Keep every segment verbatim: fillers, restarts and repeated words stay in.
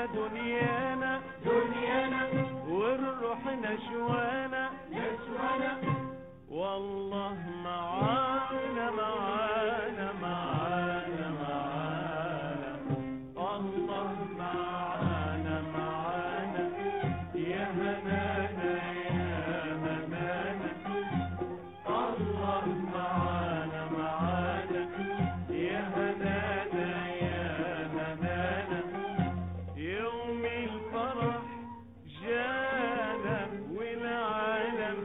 دنيانا دنيانا والروح نشوانا نشوانا والله معانا معانا معانا معانا الله معانا معانا يا هنانا يا هنانا الله معانا معانا يا هنانا يا هنانا يوم الفرح جانا والعالم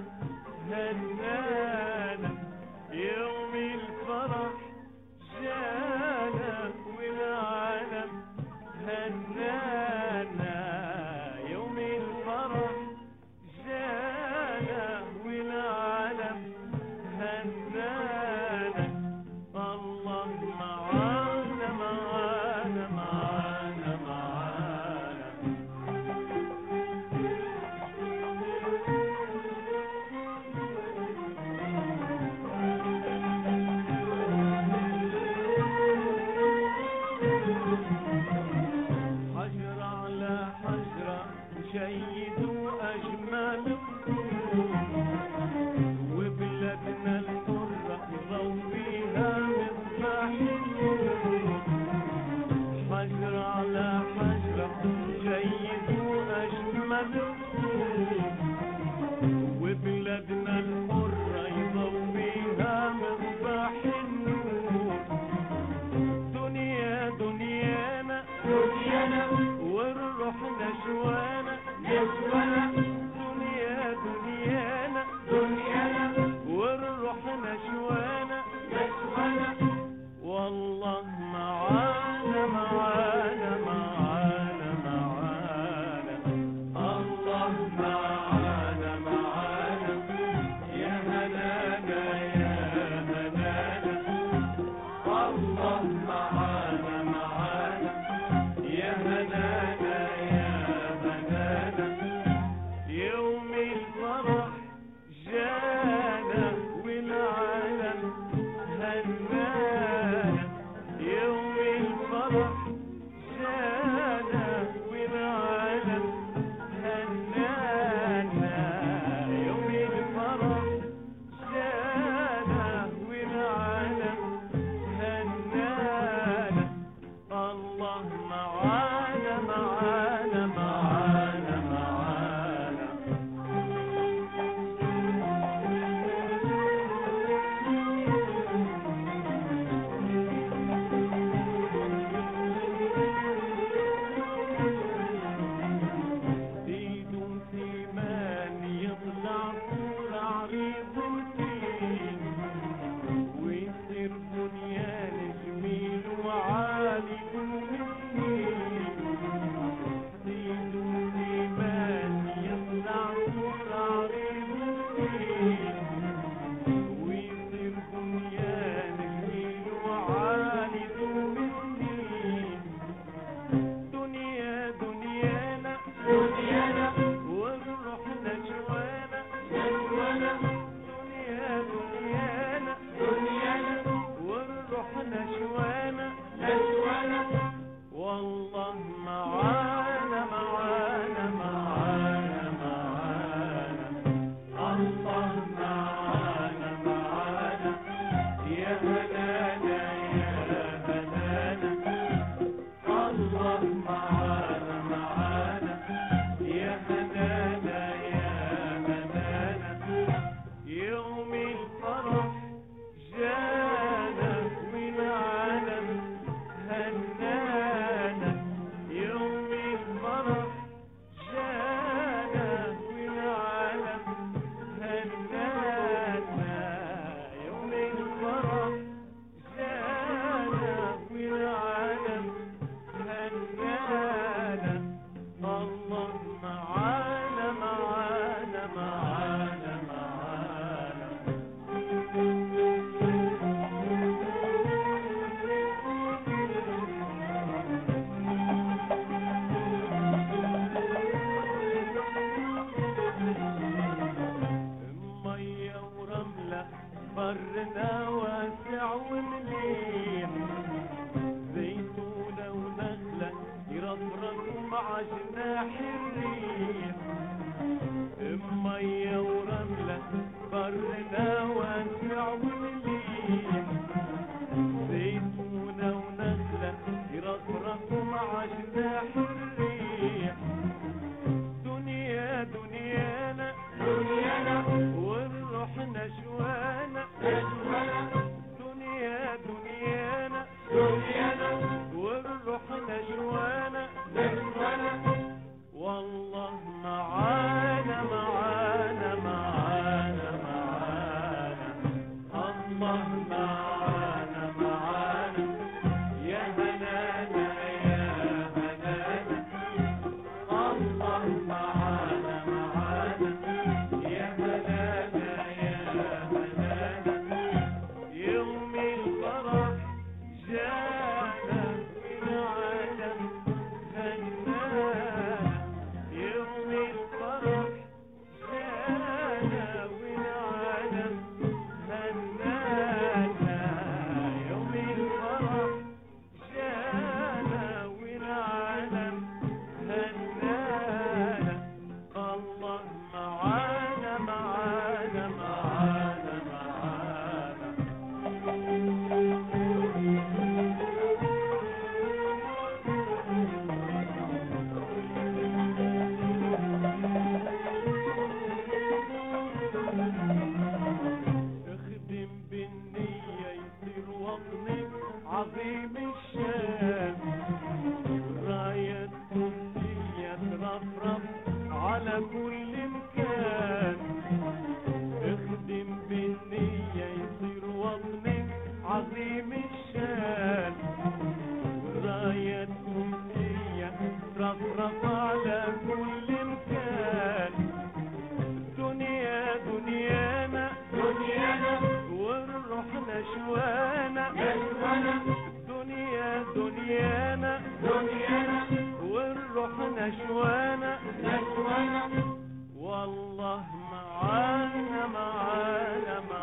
هنانا يوم الفرح جانا والعالم هنانا يوم الفرح جانا والعالم هنانا الله معانا معانا معانا معانا حجر على حجرة جيد وأجمل وبلادنا الحرة ضويها مصباح حجر على حجرة جيد وأجمل وبلادنا الحرة يضويها مصباح النور دنيا دنيانا دنيانا والروح نشوانا نشوانا دنيا دنيانا دنيانا والروح نشوانا نشوانا والله معانا معانا معانا معانا الله معانا معانا يا هنانا يا هنانا الله معانا معانا يا هنانا يا هنانا عشنا حرية مية ورملة برنا واسع ونليح زيتونة ونخلة يرفرفوا عشنا حرية دنيا دنيانا دنيانا والروح نشوانا نشوانا دنيا دنيانا دنيانا والروح نشوانا نشوانا والله معانا معانا معانا معانا الله معانا معانا يا هنانا يا هنانا الله معانا معانا يا هنانا يا هنانا يوم الفرح جانا من عالم هنانا يوم الفرح جانا من عالم هنانا يوم الفرح جانا من عالم هنانا الله معانا معانا معانا معانا اخدم بالنية يصير وطنك عظيم الشان راية قدسية ترفرف على كل مكان اخدم بالنية يصير وطنك عظيم الشان راية قدسية ترفرف على كل مكان دنيا دنيانا دنيانا والروح نشوانا نشوانا دنيا دنيانا دنيانا والروح نشوانا نشوانا والله معانا معانا معانا